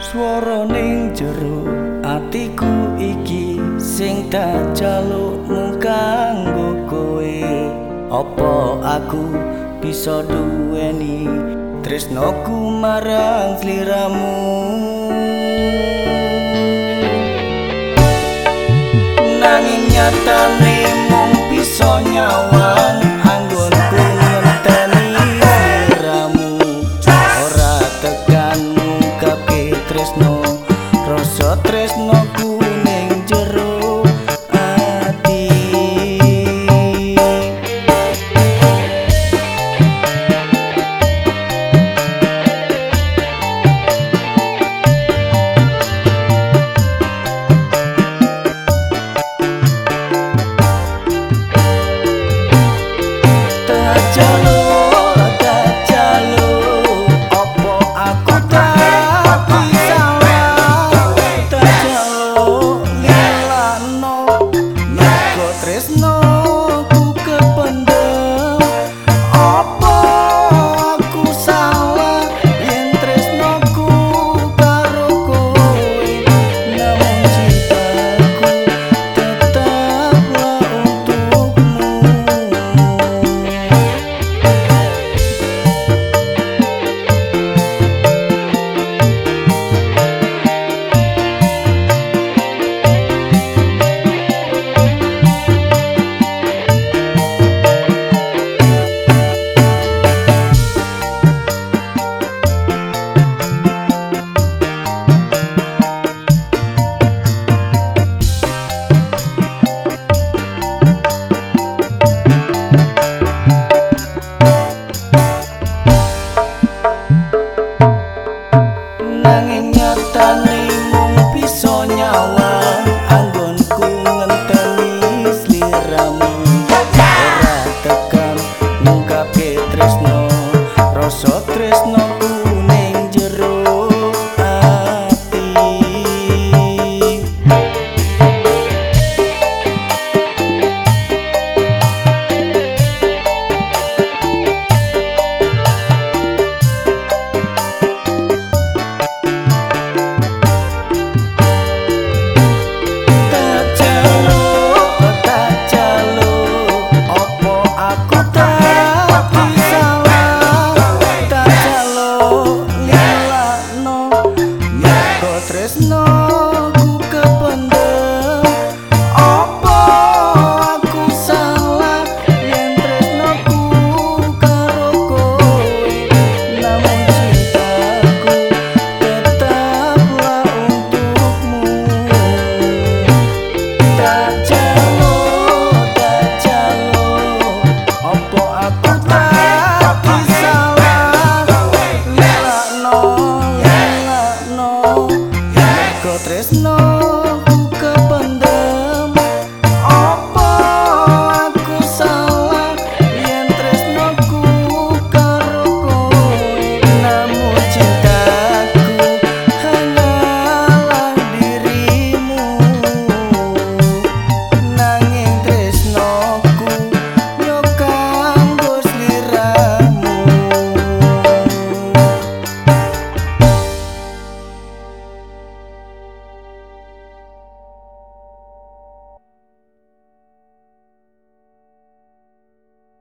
Swara ning jero atiku iki sing tak jaluk mung kanggo kowe. Apa aku bisa duweni tresnoku marang sliramu? Nanging nyatane mung bisa nyawang anggonku ngenteni sliramu. Ora tekan ngungkapke tresno, rasa tresnoku ning jero ati. Tresnoku kependem, apa aku salah yen tresnoku karo kowe? Namun cintaku tetaplah untukmu. Nanging nyatane mung bisa nyawang anggonku ngenteni sliramu. Ora tekan ngungkapke